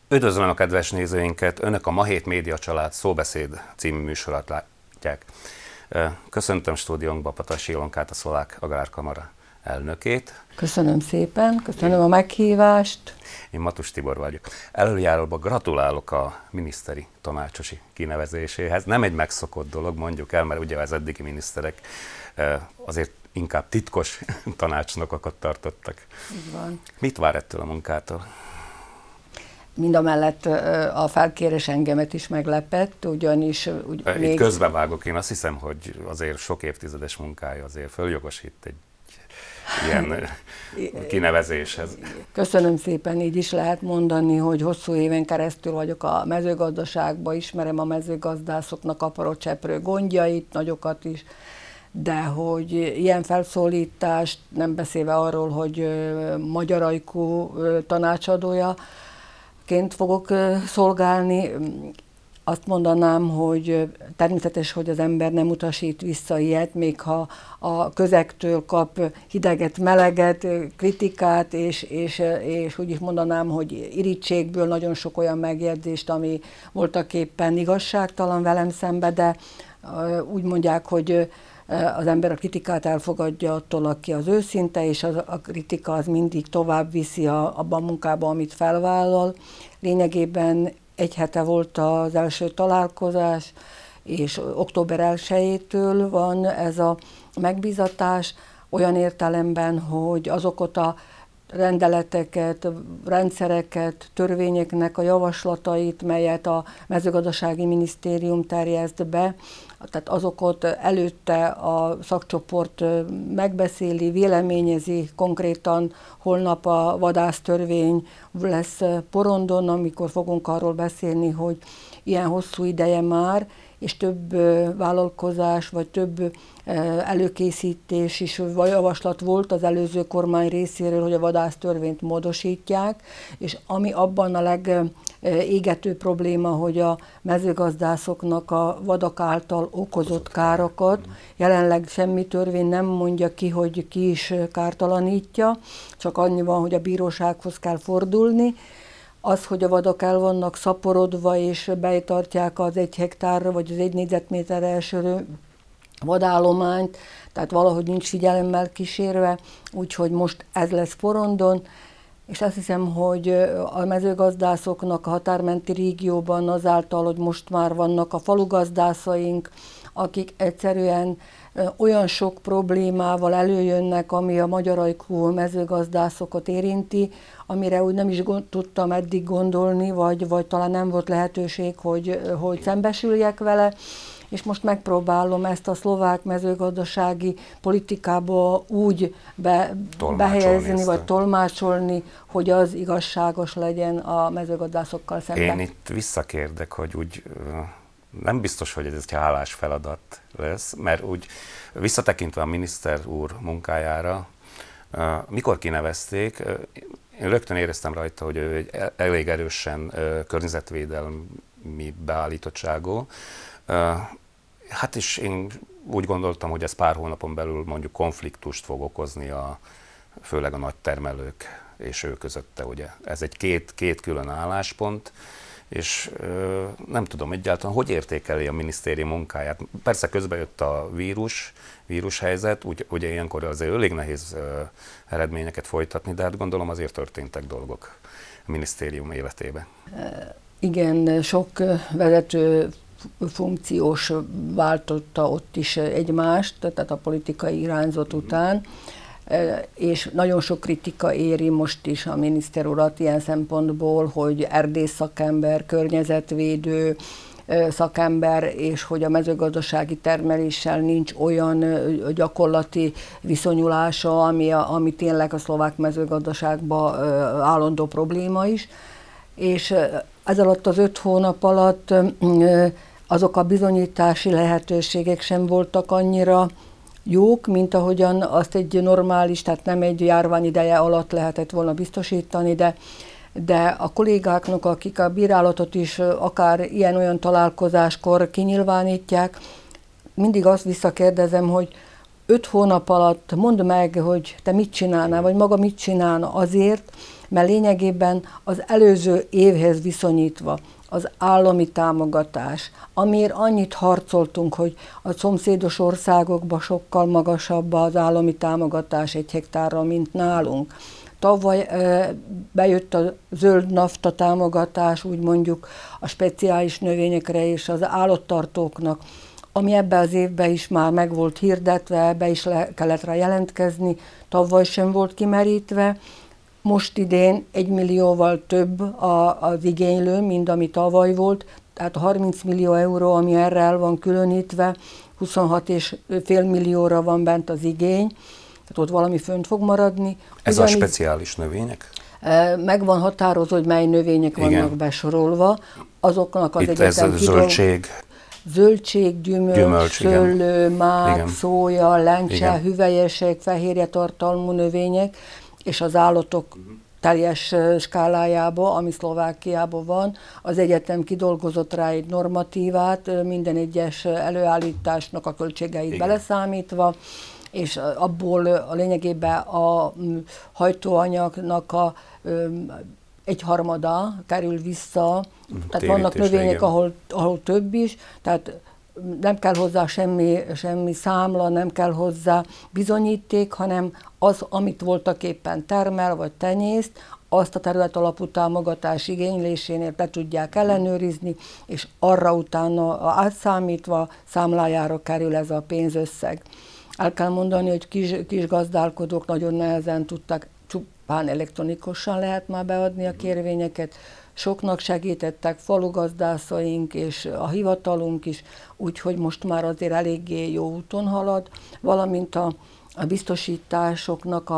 Üdvözlöm a kedves nézőinket! Önök a Ma Hét Média Család Szóbeszéd című műsorát látják. Köszöntöm stúdiónkba Patasi Ilonkát, a Szlovák Agrárkamara elnökét. Köszönöm szépen, köszönöm a meghívást. Én Matus Tibor vagyok. Előjáróban gratulálok a miniszteri tanácsosi kinevezéséhez. Nem egy megszokott dolog, mondjuk el, mert ugye az eddigi miniszterek azért inkább titkos tanácsnokokat tartottak. Így van. Mit vár ettől a munkától? Mindamellett a felkérés engemet is meglepett, ugyanis... Itt közbevágok, én azt hiszem, hogy azért sok évtizedes munkája azért följogosít egy ilyen kinevezéshez. Köszönöm szépen, így is lehet mondani, hogy hosszú éven keresztül vagyok a mezőgazdaságban, ismerem a mezőgazdászoknak apró-cseprő gondjait, nagyokat is, de hogy ilyen felszólítást, nem beszélve arról, hogy Magyar Ajkú tanácsadója, fogok szolgálni, azt mondanám, hogy természetes, hogy az ember nem utasít vissza ilyet, még ha a közektől kap hideget, meleget, kritikát, és úgy is mondanám, hogy irítségből nagyon sok olyan megjegyzést, ami voltaképpen igazságtalan velem szembe, de úgy mondják, hogy az ember a kritikát elfogadja attól, aki az őszinte, és a kritika az mindig tovább viszi abban a munkában, amit felvállal. Lényegében egy hete volt az első találkozás, és október 1-től van ez a megbízatás, olyan értelemben, hogy azokat a rendeleteket, rendszereket, törvényeknek a javaslatait, melyet a mezőgazdasági minisztérium terjeszt be, tehát azokat előtte a szakcsoport megbeszéli, véleményezi, konkrétan holnap a vadásztörvény lesz porondon, amikor fogunk arról beszélni, hogy ilyen hosszú ideje már, és több vállalkozás, vagy több előkészítés is, vagy javaslat volt az előző kormány részéről, hogy a vadásztörvényt módosítják, és ami abban a legégető probléma, hogy a mezőgazdászoknak a vadak által okozott károkat, jelenleg semmi törvény nem mondja ki, hogy ki is kártalanítja, csak annyi van, hogy a bírósághoz kell fordulni. Az, hogy a vadak el vannak szaporodva, és betartják az 1 hektárra, vagy az 1 négyzetméterre eső vadállományt, tehát valahogy nincs figyelemmel kísérve, úgyhogy most ez lesz porondon, és azt hiszem, hogy a mezőgazdászoknak a határmenti régióban azáltal, hogy most már vannak a falugazdászaink, akik egyszerűen olyan sok problémával előjönnek, ami a magyar ajkú mezőgazdászokat érinti, amire úgy nem is tudtam eddig gondolni, vagy talán nem volt lehetőség, hogy szembesüljek vele, és most megpróbálom ezt a szlovák mezőgazdasági politikába úgy behelyezni, vagy tolmácsolni, hogy az igazságos legyen a mezőgazdászokkal szemben. Én itt visszakérdek, hogy úgy nem biztos, hogy ez egy hálás feladat lesz, mert úgy visszatekintve a miniszter úr munkájára, mikor kinevezték, én rögtön éreztem rajta, hogy ő egy elég erősen környezetvédelmi beállítottságú. Hát és én úgy gondoltam, hogy ez pár hónapon belül mondjuk konfliktust fog okozni főleg a nagy termelők és ő közötte, ugye. Ez egy két külön álláspont, és nem tudom egyáltalán, hogy értékeli a minisztérium munkáját. Persze közben jött a vírushelyzet, ugye ilyenkor azért elég nehéz eredményeket folytatni, de hát gondolom azért történtek dolgok a minisztérium életében. Igen, sok vezető funkciós váltotta ott is egymást, tehát a politikai irányzat után, és nagyon sok kritika éri most is a miniszter urat ilyen szempontból, hogy erdész szakember, környezetvédő szakember, és hogy a mezőgazdasági termeléssel nincs olyan gyakorlati viszonyulása, ami tényleg a szlovák mezőgazdaságban állandó probléma is. És ez alatt az 5 hónap alatt azok a bizonyítási lehetőségek sem voltak annyira jók, mint ahogyan azt egy normális, tehát nem egy járvány ideje alatt lehetett volna biztosítani, de a kollégáknak, akik a bírálatot is akár ilyen-olyan találkozáskor kinyilvánítják, mindig azt visszakérdezem, hogy 5 hónap alatt mondd meg, hogy te mit csinálnál, vagy maga mit csinálna azért, mert lényegében az előző évhez viszonyítva az állami támogatás, amiért annyit harcoltunk, hogy a szomszédos országokban sokkal magasabb az állami támogatás 1 hektárra, mint nálunk. Tavaly bejött a zöld nafta támogatás, úgy mondjuk a speciális növényekre és az állattartóknak, ami ebben az évben is már meg volt hirdetve, be is kellett rá jelentkezni, tavaly sem volt kimerítve. Most idén 1 millióval több az igénylő, mint ami tavaly volt, tehát a 30 millió euró, ami erre el van különítve, 26,5 millióra van bent az igény, tehát ott valami fönt fog maradni. Ez a speciális növények? Meg van határozva, hogy mely növények vannak besorolva. Azoknak az itt ez a zöldség, gyümölcs, szőlő, mák, szója, lencse, hüvelyesek, fehérje tartalmú növények, és az állatok teljes skálájába, ami Szlovákiában van. Az egyetem kidolgozott rá egy normatívát, minden egyes előállításnak a költségeit beleszámítva, és abból a lényegében a hajtóanyagnak a 1/3 kerül vissza, tehát vannak növények, ahol több is, tehát nem kell hozzá semmi számla, nem kell hozzá bizonyíték, hanem az, amit voltak éppen termel vagy tenyészt, azt a terület alapú támogatás igénylésénél le tudják ellenőrizni, és arra utána átszámítva számlájára kerül ez a pénzösszeg. El kell mondani, hogy kis gazdálkodók nagyon nehezen tudtak, csupán elektronikusan lehet már beadni a kérvényeket. Soknak segítettek falugazdászaink és a hivatalunk is, úgyhogy most már azért eléggé jó úton halad, valamint a biztosításoknak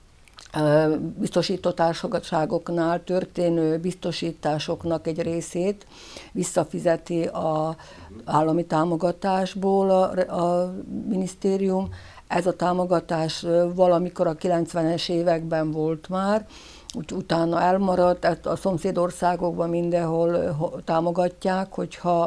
biztosított társaságoknál történő biztosításoknak egy részét visszafizeti az állami támogatásból a minisztérium. Ez a támogatás valamikor a 90-es években volt már, utána elmaradt, a szomszédországokban mindenhol támogatják, hogyha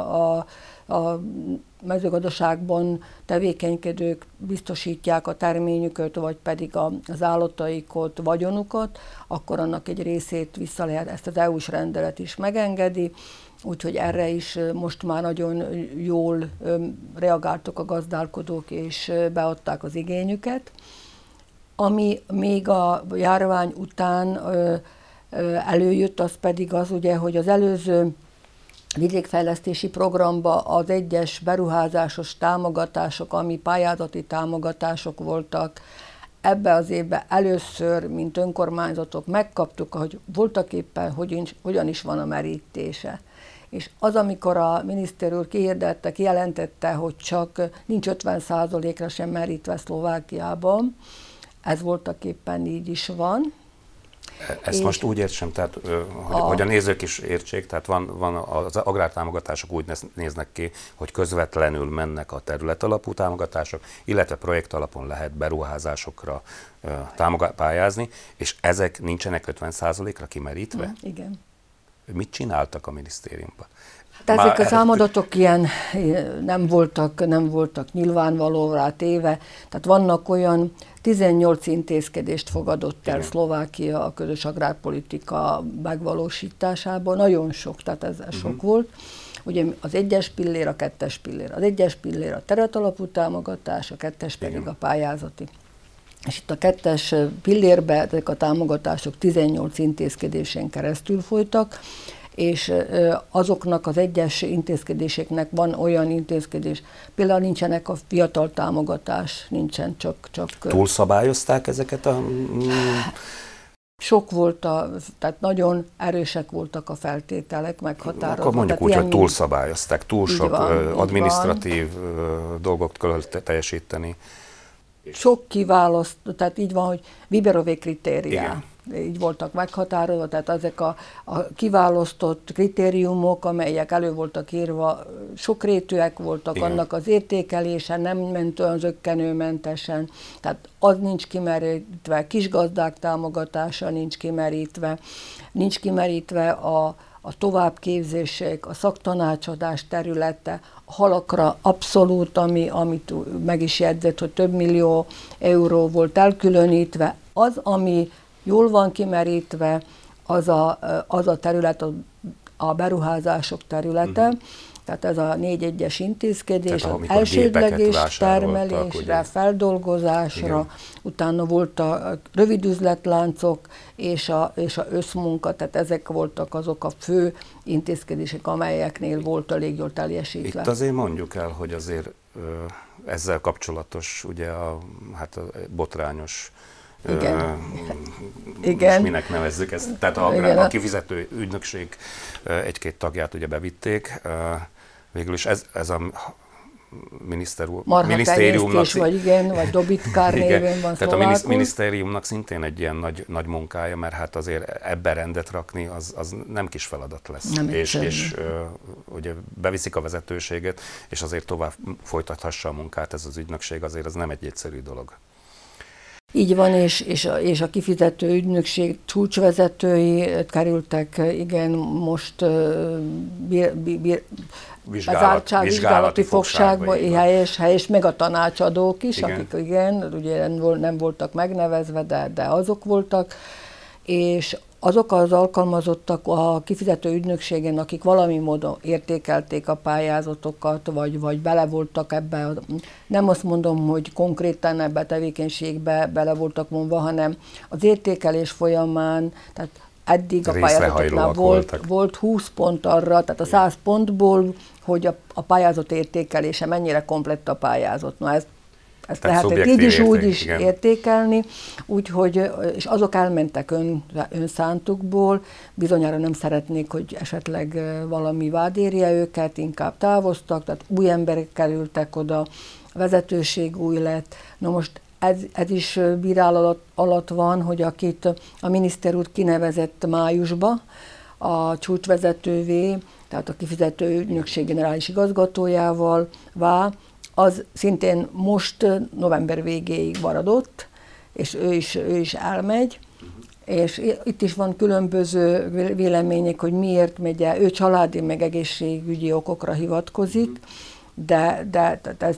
a mezőgazdaságban tevékenykedők biztosítják a terményüket, vagy pedig az állataikat, vagyonukat, akkor annak egy részét vissza lehet, ezt az EU-s rendelet is megengedi, úgyhogy erre is most már nagyon jól reagáltak a gazdálkodók, és beadták az igényüket. Ami még a járvány után előjött, az pedig az, ugye, hogy az előző vidékfejlesztési programba az egyes beruházásos támogatások, ami pályázati támogatások voltak, ebbe az évben először, mint önkormányzatok megkaptuk, hogy voltak éppen hogyan is van a merítése. És az, amikor a miniszter úr kijelentette, hogy csak nincs 50%-ra sem merítve Szlovákiában, ez voltak éppen így is van. Ezt most úgy értsem, tehát, hogy a nézők is értsék, tehát van az agrártámogatások úgy néznek ki, hogy közvetlenül mennek a területalapú támogatások, illetve projekt alapon lehet beruházásokra pályázni, és ezek nincsenek 50%-ra kimerítve? Igen. Mit csináltak a minisztériumban? Hát ezek a számadatok ilyen nem voltak nyilvánvalóvá téve, tehát vannak olyan 18 intézkedést fogadott el Szlovákia a közös agrárpolitika megvalósításában, nagyon sok, tehát ez sok volt. Ugye az 1-es pillér, a 2-es pillér. Az 1-es pillér a területalapú támogatás, a 2-es pedig a pályázati. És itt a 2-es pillérben ezek a támogatások 18 intézkedésen keresztül folytak, és azoknak az egyes intézkedéseknek van olyan intézkedés, például nincsenek a fiatal támogatás, nincsen csak... Túlszabályozták ezeket a... Sok volt, tehát nagyon erősek voltak a feltételek meghatározva. Akkor mondjuk úgy, hogy túlszabályozták, túl sok adminisztratív dolgot kell teljesíteni. Sok kiválasztó, tehát így van, hogy Viberové kritériá. Így voltak meghatározva, tehát ezek a kiválasztott kritériumok, amelyek elő voltak írva, sokrétűek voltak, annak az értékelése nem ment olyan zökkenőmentesen, tehát az nincs kimerítve, kisgazdák támogatása nincs kimerítve a továbbképzések, a szaktanácsadás területe, a halakra abszolút, amit meg is jegyzett, hogy több millió euró volt elkülönítve, az, ami jól van kimerítve, az a terület, a beruházások területe, tehát ez a 4.1-es intézkedés, az elsődleges termelésre, feldolgozásra, utána volt a rövid üzletláncok és a összmunka, tehát ezek voltak azok a fő intézkedések, amelyeknél volt a légjól teljesítve. Itt azért mondjuk el, hogy azért ezzel kapcsolatos, ugye a botrányos, igen. Minek nevezzük ezt, tehát a kifizető ügynökség egy-két tagját ugye bevitték, végül is ez a minisztériumnak... vagy dobitkár névén van tehát a minisztériumnak szintén egy ilyen nagy munkája, mert hát azért ebben rendet rakni, az nem kis feladat lesz. És ugye beviszik a vezetőséget, és azért tovább folytathassa a munkát ez az ügynökség, azért az nem egy egyszerű dolog. Így van, és a kifizető ügynökség csúcsvezetői kerültek, igen, most vizsgálati fogságba, helyes, meg a tanácsadók is, igen. Akik igen, ugye nem voltak megnevezve, de azok voltak, és azok az alkalmazottak a kifizető ügynökségen, akik valami módon értékelték a pályázatokat, vagy bele voltak ebbe, nem azt mondom, hogy konkrétan ebbe a tevékenységbe bele voltak mondva, hanem az értékelés folyamán, tehát eddig a pályázatoknál volt 20 pont arra, tehát a 100 pontból, hogy a pályázat értékelése mennyire komplett a pályázat. Na, ezt lehetett így is, úgy is értékelni, úgyhogy, és azok elmentek önszántukból, bizonyára nem szeretnék, hogy esetleg valami vád érje őket, inkább távoztak, tehát új emberek kerültek oda, vezetőség új lett. Na most ez is bírálat alatt van, hogy akit a miniszter úr kinevezett májusba a csúcsvezetővé, tehát a kifizető ügynökség generális igazgatójával az szintén most november végéig maradott, és ő is elmegy, és itt is van különböző vélemények, hogy miért megy el. Ő családi meg egészségügyi okokra hivatkozik, de ezt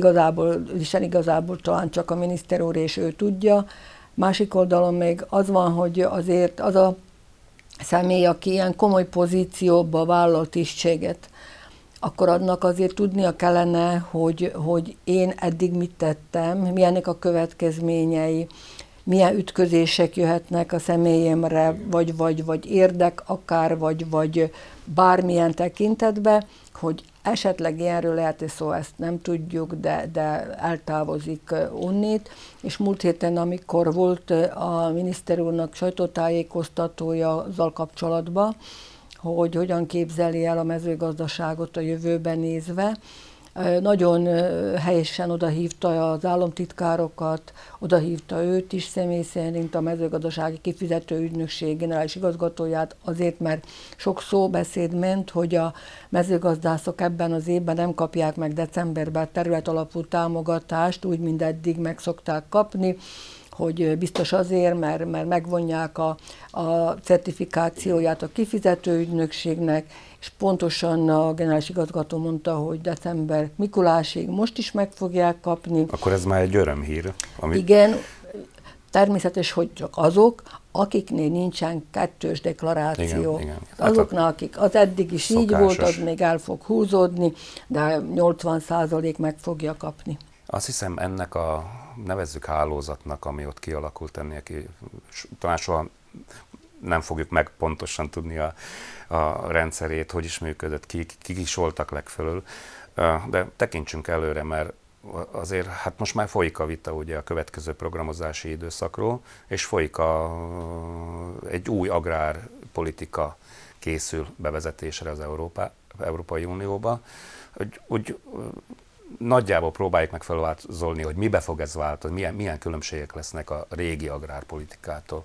igazából talán csak a miniszter úr és ő tudja. Másik oldalon még az van, hogy azért az a személy, aki ilyen komoly pozícióba vállal tisztséget, akkor annak azért tudnia kellene, hogy én eddig mit tettem, milyenek a következményei, milyen ütközések jöhetnek a személyemre, vagy érdek akár, vagy bármilyen tekintetben, hogy esetleg ilyenről lehet szó, ezt nem tudjuk, de eltávozik onnét. És múlt héten, amikor volt a miniszter úrnak sajtótájékoztatója azzal kapcsolatban, hogy hogyan képzeli el a mezőgazdaságot a jövőben nézve. Nagyon helyesen odahívta az államtitkárokat, odahívta őt is személy szerint, a mezőgazdasági kifizető ügynökség generális igazgatóját, azért, mert sok szóbeszéd ment, hogy a mezőgazdászok ebben az évben nem kapják meg decemberben területalapú támogatást, úgy, mint eddig meg szokták kapni, hogy biztos azért, mert megvonják a certifikációját a kifizető ügynökségnek, és pontosan a generális igazgató mondta, hogy december Mikulásig most is meg fogják kapni. Akkor ez már egy örömhír. Igen, természetes, hogy csak azok, akiknél nincsen kettős deklaráció. Igen. Azoknál, akik az eddig is szokásos. Így volt, az még el fog húzódni, de 80% meg fogja kapni. Azt hiszem, ennek a nevezzük hálózatnak, ami ott kialakult ennél, talán soha nem fogjuk meg pontosan tudni a rendszerét, hogy is működött, kik is voltak legfölül, de tekintsünk előre, mert azért hát most már folyik a vita ugye a következő programozási időszakról, és folyik egy új agrárpolitika készül bevezetésre az Európai Unióba, úgy nagyjából próbáljuk meg felvázolni, hogy mibe fog ez változni, milyen különbségek lesznek a régi agrárpolitikától.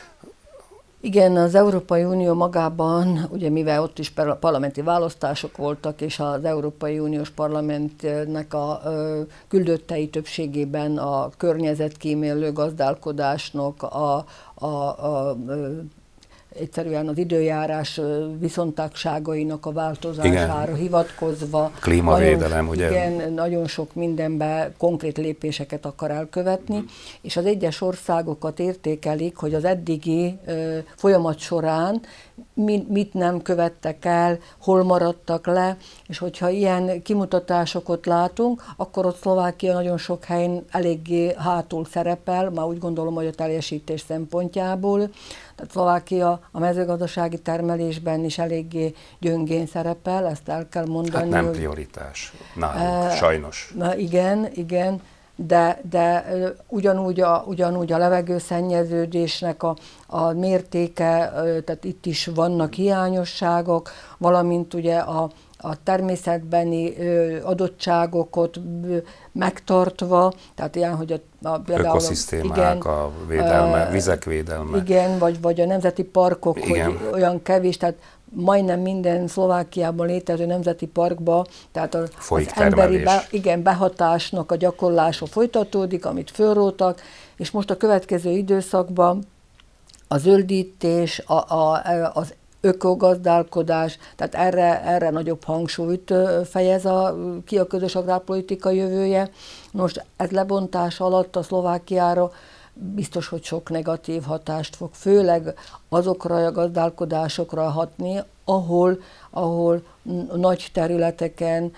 Igen, az Európai Unió magában, ugye mivel ott is parlamenti választások voltak, és az Európai Uniós Parlamentnek a küldöttei többségében a környezetkímélő gazdálkodásnak, a egyszerűen az időjárás viszontagságainak a változására hivatkozva. Klímavédelem, ugye? Igen, nagyon sok mindenben konkrét lépéseket akar elkövetni, és az egyes országokat értékelik, hogy az eddigi folyamat során mit nem követtek el, hol maradtak le, és hogyha ilyen kimutatásokat látunk, akkor ott Szlovákia nagyon sok helyen eléggé hátul szerepel, már úgy gondolom, hogy a teljesítés szempontjából. Tehát Szlovákia a mezőgazdasági termelésben is eléggé gyöngén szerepel, ezt el kell mondani. Hát nem prioritás nálunk, sajnos. Na igen, de ugyanúgy a levegőszennyeződésnek a mértéke, tehát itt is vannak hiányosságok, valamint ugye a természetbeni adottságokat megtartva, tehát ilyen, hogy például ökoszisztémák, a védelme, vizek védelme. Igen, vagy a nemzeti parkok, igen. Hogy olyan kevés, tehát majdnem minden Szlovákiában létező nemzeti parkba, tehát az emberi behatásnak a gyakorlása folytatódik, amit fölrótak, és most a következő időszakban a zöldítés, az ökogazdálkodás, tehát erre nagyobb hangsúlyt fejez ki a közös agrárpolitika jövője. Most ez lebontás alatt a Szlovákiára biztos, hogy sok negatív hatást fog, főleg azokra a gazdálkodásokra hatni, ahol nagy területeken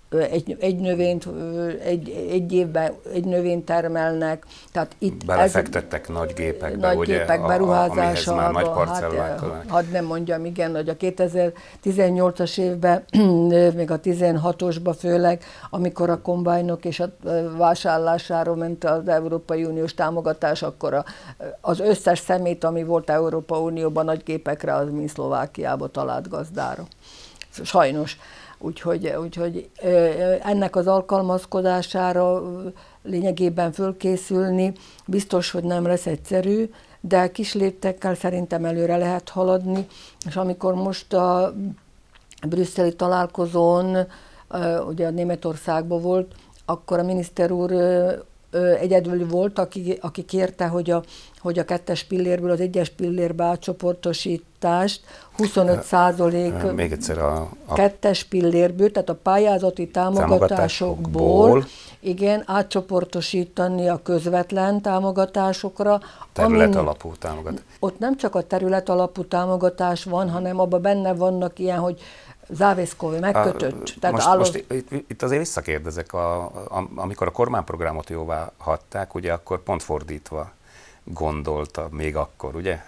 egy évben egy növényt termelnek. Tehát itt belefektettek nagy gépekbe, nagy ugye, gépek beruházásába, amihez már nagy parcellák. Hadd nem mondjam, igen, hogy a 2018-as évben, még a 16-osban főleg, amikor a kombájnok és a vásárlásáról ment az Európai Uniós támogatás, akkor az összes szemét, ami volt Európa Unióban nagy gépekre, az mind Szlovákiába talált gazdára. Sajnos. Úgyhogy ennek az alkalmazkodására lényegében fölkészülni biztos, hogy nem lesz egyszerű, de kis léptekkel szerintem előre lehet haladni, és amikor most a brüsszeli találkozón, ugye a Németországban volt, akkor a miniszter úr egyedül volt, aki kérte, hogy a 2-es pillérből az 1-es pillérbe átcsoportosítást 25% még egyszer a 2-es pillérből, tehát a pályázati támogatásokból igen, átcsoportosítani a közvetlen támogatásokra. Területalapú támogatás. Ott nem csak a területalapú támogatás van, hanem abban benne vannak ilyen, hogy závészkóvé megkötött. Most itt azért visszakérdezek, amikor a kormányprogramot jóvá hagyták, ugye akkor pont fordítva gondolta még akkor, ugye?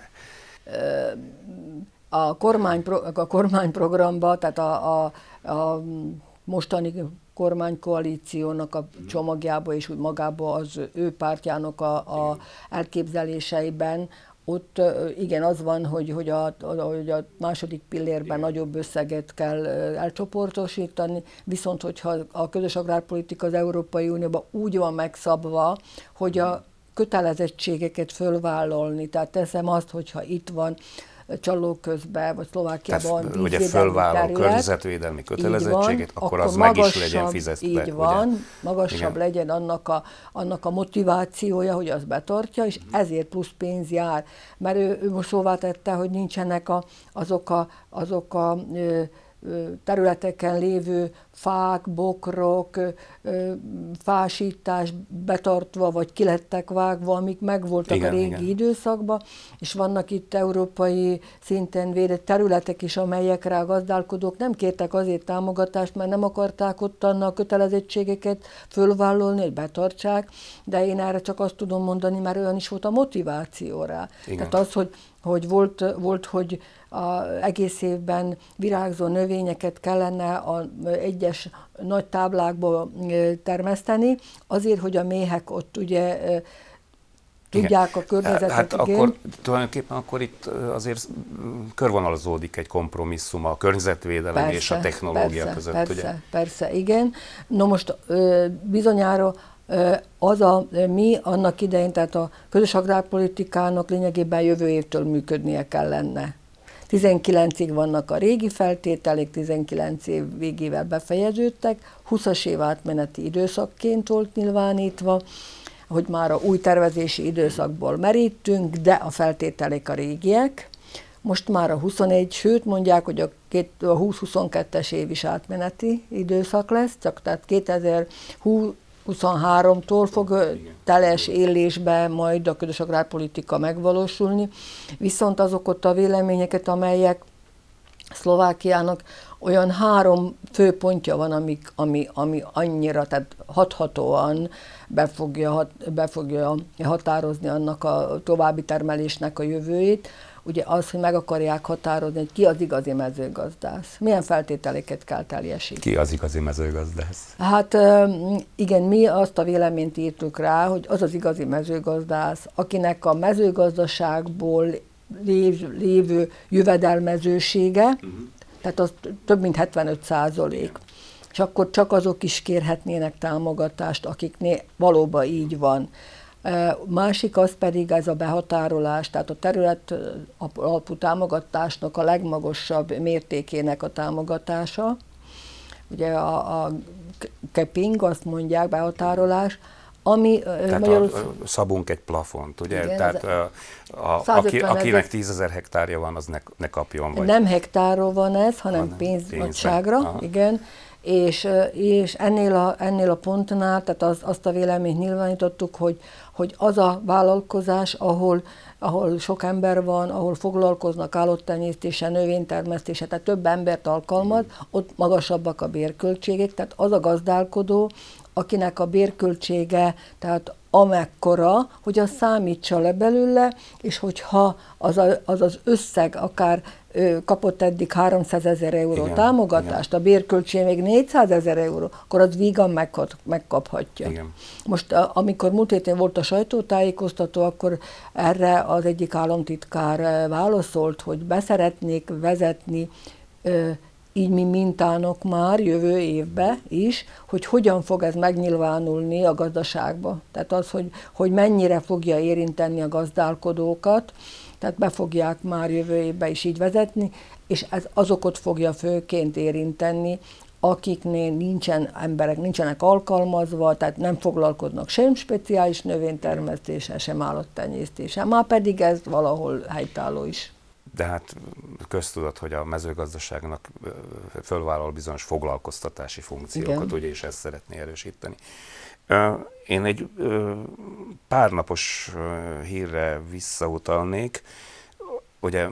A kormányprogramban, tehát a mostani kormánykoalíciónak a csomagjába és úgy magába az ő pártjának a elképzeléseiben, ott igen, az van, hogy a második pillérben nagyobb összeget kell elcsoportosítani, viszont hogyha a közös agrárpolitika az Európai Unióban úgy van megszabva, hogy a kötelezettségeket fölvállalni. Tehát teszem azt, hogyha itt van Csalóközben, vagy Szlovákiában van vízvédelmi ugye fölvállal környezetvédelmi kötelezettséget, akkor az meg is legyen fizetve. Így van, magasabb igen. legyen annak a motivációja, hogy az betartja, és ezért plusz pénz jár. Mert ő most szóvá tette, hogy nincsenek azok a területeken lévő fák, bokrok, fásítás betartva, vagy kilettek vágva, amik megvoltak a régi időszakban, és vannak itt európai szinten védett területek is, amelyekre a gazdálkodók nem kértek azért támogatást, mert nem akarták ott a kötelezettségeket fölvállalni, hogy betartsák, de én erre csak azt tudom mondani, mert olyan is volt a motiváció rá. Tehát az, hogy volt, hogy egész évben virágzó növényeket kellene a egyes nagy táblákba termeszteni, azért, hogy a méhek ott ugye tudják a környezetet. Hát akkor tulajdonképpen akkor itt azért körvonalazódik egy kompromisszum a környezetvédelem persze, és a technológia között. Persze, igen. No most bizonyára mi annak idején, tehát a közös agrárpolitikának lényegében jövő évtől működnie kellene. 19-ig vannak a régi feltételek, 19 év végével befejeződtek, 20-as év átmeneti időszakként volt nyilvánítva, hogy már a új tervezési időszakból merítünk, de a feltételek a régiek. most már a 21, sőt mondják, hogy a 20-22-es év is átmeneti időszak lesz, csak tehát 2023-tól fog teljes élésbe majd a közös agrárpolitika megvalósulni, viszont azokat a véleményeket, amelyek Szlovákiának olyan 3 főpontja van, ami annyira, tehát hathatóan be fogja határozni annak a további termelésnek a jövőjét. Ugye az, hogy meg akarják határozni, hogy ki az igazi mezőgazdász. Milyen feltételeket kell teljesíteni. Ki az igazi mezőgazdász? Hát igen, mi azt a véleményt írtuk rá, hogy az az igazi mezőgazdász, akinek a mezőgazdaságból lévő jövedelmezősége, tehát az több mint 75%. És akkor csak azok is kérhetnének támogatást, akiknél valóban így van. Másik az pedig ez a behatárolás, tehát a terület alapú támogatásnak a legmagasabb mértékének a támogatása. Ugye a capping, azt mondják, behatárolás, ami tehát Magyarországon... szabunk egy plafont, ugye? Igen, tehát akinek 10 000 hektárja van, az ne kapjon. Vagy... Nem hektárról van ez, hanem pénznagyságra, igen. És ennél a pontnál, tehát azt a véleményt nyilvánítottuk, hogy az a vállalkozás, ahol sok ember van, ahol foglalkoznak állattenyésztése, növénytermesztése, tehát több embert alkalmaz, ott magasabbak a bérköltségek, tehát az a gazdálkodó, akinek a bérköltsége, tehát amekkora, hogy az számítsa le belőle, és hogyha az összeg akár kapott eddig 300 000 euró támogatást, a bérköltség még 400 000 euró, akkor az vígan megkaphatja. Igen. Most, amikor múlt héten volt a sajtótájékoztató, akkor erre az egyik államtitkár válaszolt, hogy beszeretnék vezetni így mi mintának már jövő évben is, hogy hogyan fog ez megnyilvánulni a gazdaságba. Tehát az, hogy mennyire fogja érinteni a gazdálkodókat, tehát be fogják már jövő évben is így vezetni, és ez azokat fogja főként érinteni, akiknél nincsenek alkalmazva, tehát nem foglalkoznak sem speciális növénytermesztéssel, sem állattenyésztéssel. Már pedig ez valahol helytálló is. De hát köztudat, hogy a mezőgazdaságnak fölvállal bizonyos foglalkoztatási funkciókat, ugye, és ezt szeretné erősíteni. Én egy pár napos hírre visszautalnék. Ugye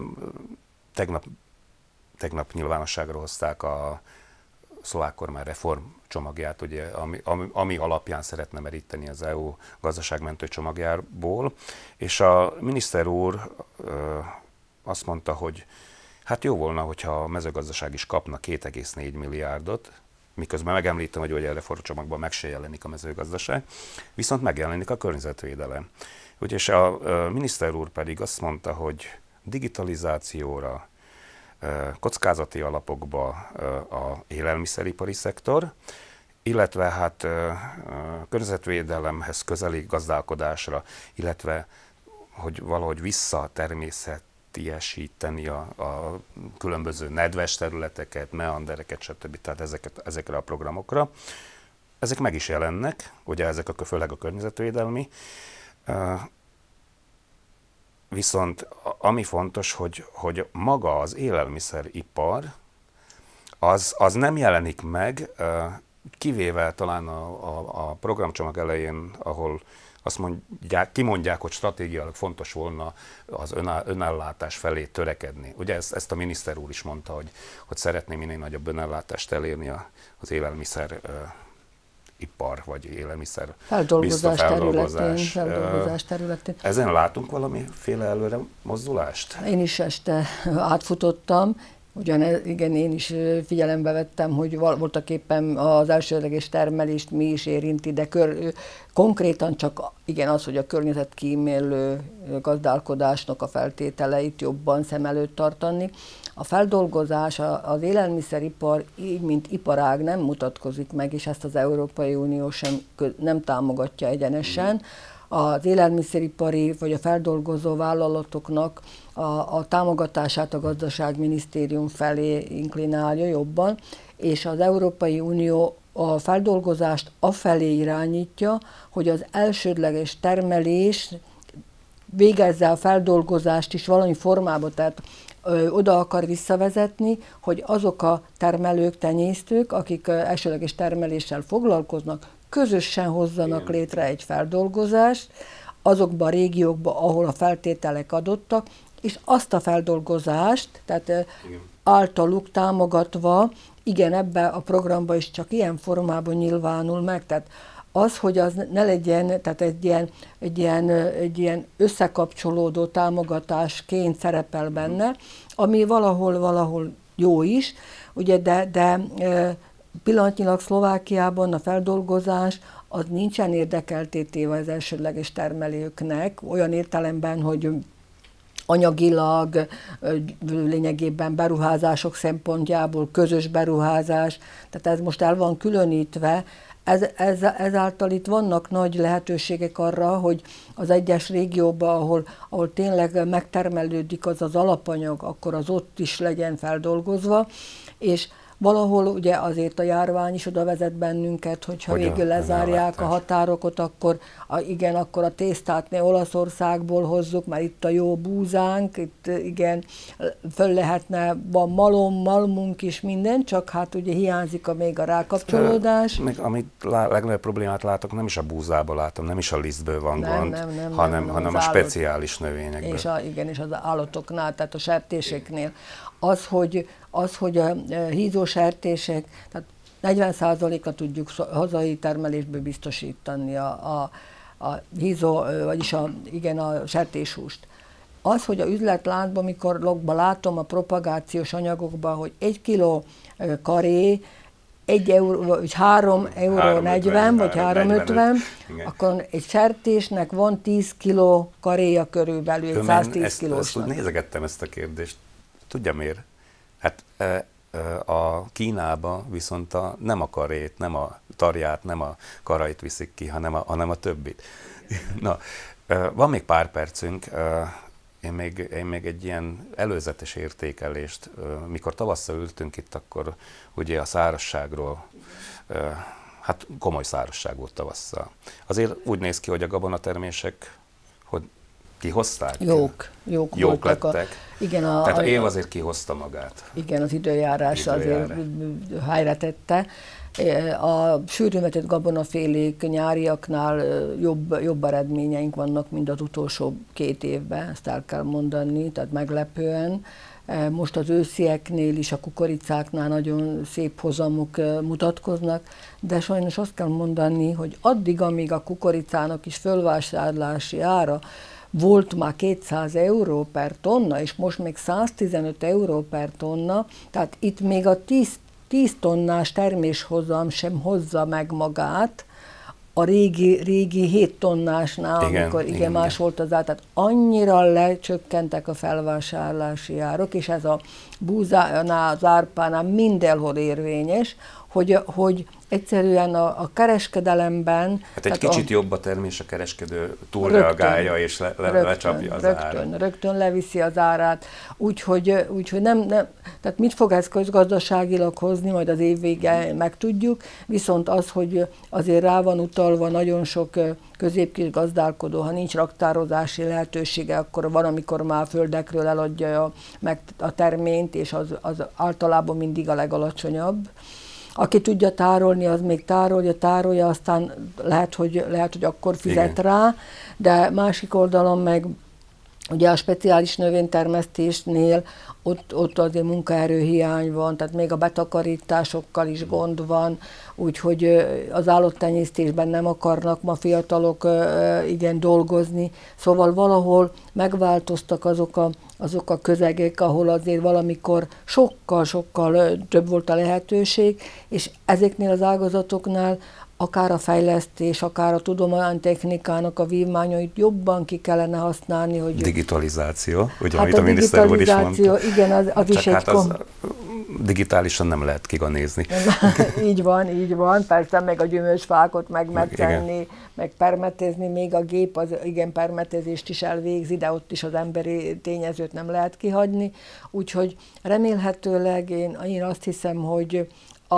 tegnap nyilvánosságra hozták a szlovák kormány reformcsomagját, ugye, ami alapján szeretne meríteni az EU gazdaságmentő csomagjából, és a miniszter úr azt mondta, hogy hát jó volna, hogyha a mezőgazdaság is kapna 2,4 milliárdot, miközben megemlítem, hogy a reformcsomagban meg se jelenik a mezőgazdaság, viszont megjelenik a környezetvédelem. És a miniszter úr pedig azt mondta, hogy digitalizációra, kockázati alapokba a élelmiszeripari szektor, illetve hát környezetvédelemhez közeli gazdálkodásra, illetve hogy valahogy visszatermészetiesíteni a különböző nedves területeket, meandereket, stb. Tehát ezekre a programokra. Ezek meg is jelennek, ugye ezek főleg a környezetvédelmi. Viszont ami fontos, hogy maga az élelmiszeripar, az nem jelenik meg, kivéve talán a programcsomag elején, ahol azt kimondják, hogy stratégiailag fontos volna az önellátás felé törekedni. Ugye ezt a miniszter úr is mondta, hogy szeretné minél nagyobb önellátást elérni az élelmiszer ipar, vagy élelmiszer feldolgozás területén. Ezen látunk valamiféle előre mozdulást? Én is este átfutottam, igen, én is figyelembe vettem, hogy voltak éppen az elsődleges termelést mi is érinti, de konkrétan csak igen az, hogy a környezetkímélő gazdálkodásnak a feltételeit jobban szem előtt tartani. A feldolgozás, az élelmiszeripar így, mint iparág nem mutatkozik meg, és ezt az Európai Unió sem nem támogatja egyenesen. Az élelmiszeripari vagy a feldolgozó vállalatoknak a támogatását a gazdaságminisztérium felé inklinálja jobban, és az Európai Unió a feldolgozást afelé irányítja, hogy az elsődleges termelés végezze a feldolgozást is valami formában, tehát oda akar visszavezetni, hogy azok a termelők, tenyésztők, akik elsőleges termeléssel foglalkoznak, közösen hozzanak létre egy feldolgozást azokban a régiókban, ahol a feltételek adottak, és azt a feldolgozást, tehát általuk támogatva, igen, ebbe a programba is csak ilyen formában nyilvánul meg, tehát az, hogy az ne legyen, tehát egy ilyen összekapcsolódó támogatásként szerepel benne, ami valahol jó is, ugye, de pillanatnyilag Szlovákiában a feldolgozás az nincsen érdekeltté téve az elsődleges termelőknek, olyan értelemben, hogy anyagilag, lényegében beruházások szempontjából közös beruházás, tehát ez most el van különítve, ezáltal itt vannak nagy lehetőségek arra, hogy az egyes régióban, ahol tényleg megtermelődik az alapanyag, akkor az ott is legyen feldolgozva, és valahol ugye azért a járvány is oda vezet bennünket, hogyha végül lezárják a határokat, akkor akkor a tésztát ne Olaszországból hozzuk, mert itt a jó búzánk, itt igen, föl lehetne, van malmunk is minden, csak hát ugye hiányzik még a rákapcsolódás. Még amit legnagyobb problémát látok, nem is a búzából látom, nem is a lisztből van gond, hanem a speciális növényekből. És az állatoknál, tehát a sertéseknél. Az, hogy a hízósertések, tehát 40%-a tudjuk hazai termelésből biztosítani a hízó, vagyis a sertéshúst. Az, hogy a üzletláncban, mikor logban látom a propagációs anyagokban, hogy 1 kiló karé 1 euró, vagy 3,40 euró, vagy 3,50, akkor egy sertésnek van 10 kiló karéja körülbelül, 110 kilósnak. Ezt nézegettem ezt a kérdést. Tudja miért? Hát a Kínába viszont nem a karét, nem a tarját, nem a karait viszik ki, hanem a többit. Na, van még pár percünk. Én még egy ilyen előzetes értékelést, mikor tavasszal ültünk itt, akkor ugye a szárazságról, hát komoly szárazság volt tavasszal. Azért úgy néz ki, hogy a gabonatermések, hogy kihozták? Jók lettek. Tehát a év azért kihozta magát. Igen, az időjárás azért helyre tette. A sűrűmetett gabonafélék nyáriaknál jobb eredményeink vannak, mint az utolsó 2 évben, ezt el kell mondani, tehát meglepően. Most az őszieknél is, a kukoricáknál nagyon szép hozamok mutatkoznak, de sajnos azt kell mondani, hogy addig, amíg a kukoricának is fölvásárlási ára volt már 200 euró per tonna, és most még 115 euró per tonna, tehát itt még a 10 tonnás terméshozam sem hozza meg magát, a régi 7 tonnásnál, amikor más volt az ár, tehát annyira lecsökkentek a felvásárlási árak, és ez a búzánál, az árpánál mindenhol érvényes, hogy egyszerűen a kereskedelemben... Hát egy kicsit jobb a termés, a kereskedő túlreagálja és lecsapja az árat. Rögtön leviszi az árát, úgyhogy nem, tehát mit fog ez közgazdaságilag hozni, majd az év vége megtudjuk, viszont az, hogy azért rá van utalva nagyon sok középkis gazdálkodó, ha nincs raktározási lehetősége, akkor van, amikor már a földekről eladja meg a terményt, és az általában mindig a legalacsonyabb. Aki tudja tárolni, az még tárolja, aztán lehet, hogy akkor fizet rá, de másik oldalon meg ugye a speciális növénytermesztésnél ott azért munkaerőhiány van, tehát még a betakarításokkal is gond van, úgyhogy az állattenyésztésben nem akarnak ma fiatalok dolgozni, szóval valahol megváltoztak azok a közegek, ahol azért valamikor sokkal több volt a lehetőség, és ezeknél az ágazatoknál akár a fejlesztés, akár a tudománytechnikának a vívmányait jobban ki kellene használni, hogy... Digitalizáció, ugye, amit a miniszter úr is mondta. Igen, az is egy... Digitálisan nem lehet kiganézni. Így van, persze meg a gyümölcsfákot megmetszenni, meg permetezni, még a gép az permetezést is elvégzi, de ott is az emberi tényezőt nem lehet kihagyni, úgyhogy remélhetőleg én azt hiszem, hogy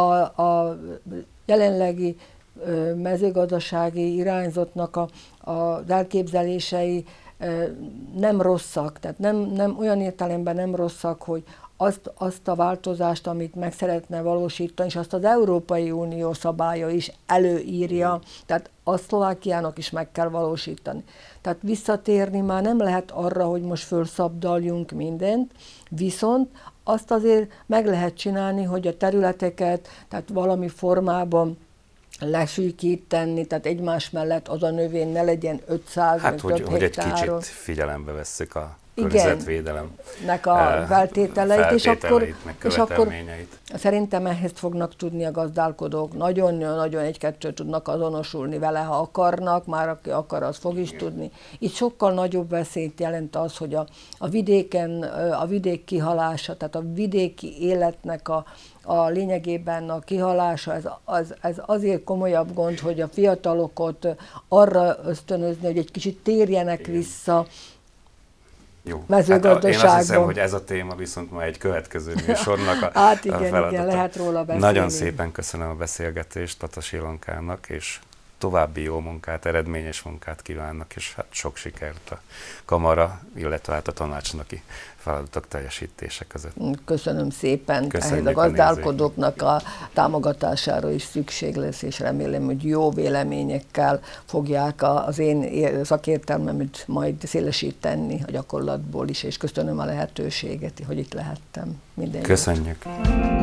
a jelenlegi mezőgazdasági irányzatnak az elképzelései nem rosszak, tehát nem olyan értelemben nem rosszak, hogy azt a változást, amit meg szeretne valósítani, és azt az Európai Unió szabálya is előírja, tehát azt Szlovákiának is meg kell valósítani. Tehát visszatérni már nem lehet arra, hogy most fölszabdaljunk mindent, viszont azt azért meg lehet csinálni, hogy a területeket, tehát valami formában lesűkíteni, tehát egymás mellett az a növény ne legyen 500 hát, vagy több hogy egy hektáron. kicsit figyelembe vesszük a környezetvédelemnek a feltételeit, és akkor követelményeit. Szerintem ehhez fognak tudni a gazdálkodók. Nagyon-nagyon egy-kettőt tudnak azonosulni vele, ha akarnak, már aki akar, az fog is tudni. Itt sokkal nagyobb veszélyt jelent az, hogy a vidéken, a vidék kihalása, tehát a vidéki életnek a lényegében a kihalása, ez azért komolyabb gond, hogy a fiatalokat arra ösztönözni, hogy egy kicsit térjenek vissza jó. mezőgazdaságban. Én azt hiszem, hogy ez a téma viszont már egy következő műsornak a hát feladata. igen, lehet róla beszélni. Nagyon szépen köszönöm a beszélgetést Patas Ilonkának, és további jó munkát, eredményes munkát kívánnak, és hát sok sikert a kamara, illetve hát a tanácsnoki feladatok teljesítése között. Köszönöm szépen. Köszönjük a gazdálkodóknak a támogatására is szükség lesz, és remélem, hogy jó véleményekkel fogják az én szakértelmemet majd szélesíteni a gyakorlatból is, és köszönöm a lehetőséget, hogy itt lehettem. Minden jót. Köszönjük.